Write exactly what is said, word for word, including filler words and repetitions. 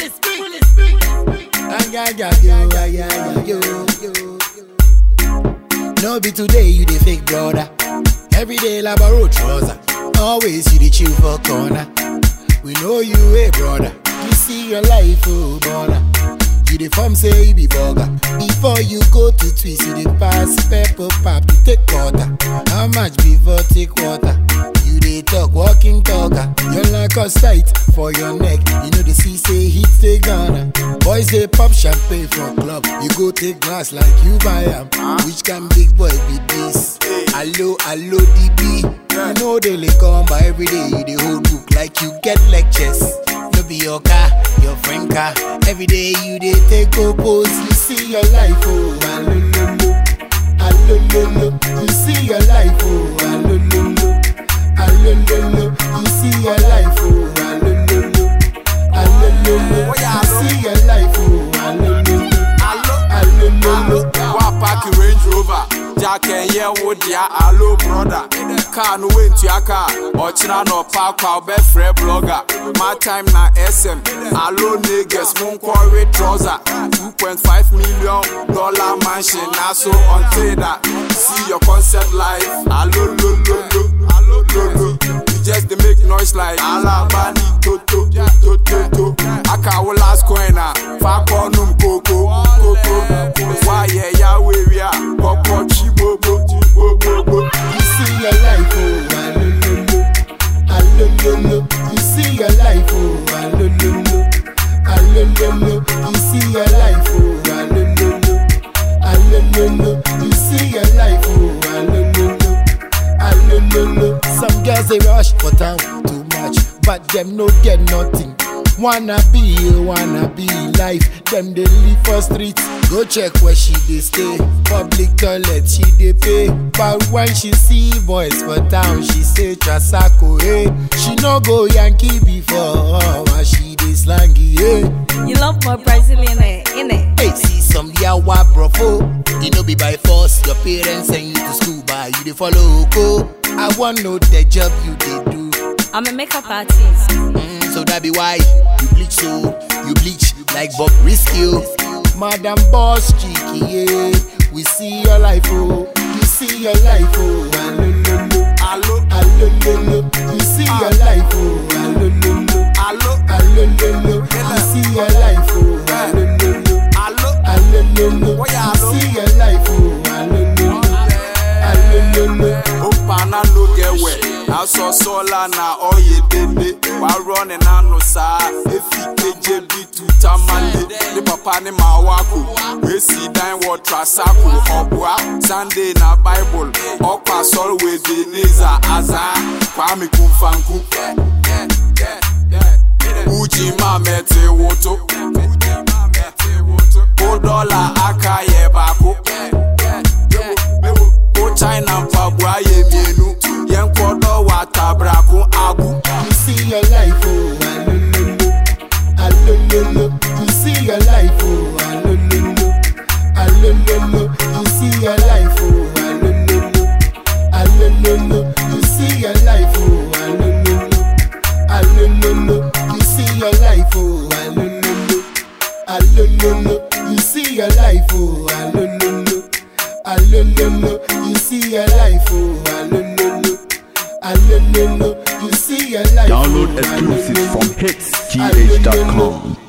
No be today you the fake brother. Every day labaro trouser. Always you the chill for corner. We know you a brother. You see your life, oh brother. You the form say you be burger. Before you go to twist, you the pass pepper pop to take water. How much before take water? You the talk walking talker. Your like us tight for your neck. You know the C say hit the gunner. Boys they pop champagne for club. You go take glass like you buy them. Which can big boy be this? Hello, hello D B. You know they lay come by every day. You the whole book like you get lectures. No be your car, your friend car. Every day you dey take go pose. You see your life, oh, alololo, alololo. You see your life, oh, alololo, alololo. You see your life, oh, alololo, alololo. You see your life, oh, alololo, alololo. Wa park Range Rover, Jack and yeah, would ya, hello brother. Car no wait to your car, or china no park our best friend blogger. My time na S M, hello niggas, moon quarry trouser. two point five million dollar mansion, now so on trader. See your concept life, hello lo lo lo, hello lo lo. You just they make noise like Alabani toto toto toto. Aka will last coin na, fuck on um coco coco. Why yeah yeah we we are, coco chibobo chibobo. You see your life, oh, alololo, alololo. You see your life, oh, alololo, alololo. You see your life, oh, alololo, alololo. You see your life, oh, alololo, alololo. Some girls they rush for town too much, but them no get nothing. Wanna be, wanna be life. Them they live for streets. Go check where she dey stay. Public toilet she dey pay. But when she see boys for town, she say Trasako, hey. She no go Yankee before, but she dey slangy, hey. You love more Brazilian, innit? Hey, see some yawa brofo. You know be by force. Your parents send you to school, but you dey follow go. I want know the job you dey do. I'm a makeup artist. Mm, so that be why you bleach so you bleach like Bob Risky. Madam Boss Cheeky, yeah. We see your life, oh. You see your life, oh. Alololo, alololo. You see your life, oh. Alololo, alololo. You see your life, oh. Alololo, alololo. You see your life, oh. Alololo, alololo. Opana no get wet. Now so sola na oye dede. Wa running and no sa. If you K J B to tamale. The papa ni mawako. We see dine what trasaku. Obwa Sunday na Bible. Okwa sol we de neza aza. Kwame kumfanku. Uji mamete woto. O dollar aka ye bako. O China pabwa ye mienu. Yen kodo watabraku agu. You see your life, oh, alololo, alololo. You see your life, oh, alololo, alololo. You see your life, oh, alololo, alololo. You see your life, oh, alololo, alololo. You see your life, oh, alololo, alololo. You see your life, oh, alololo, alololo. You see your life, oh, alololo, alololo. You see your life. Download exclusives from hits g h dot com.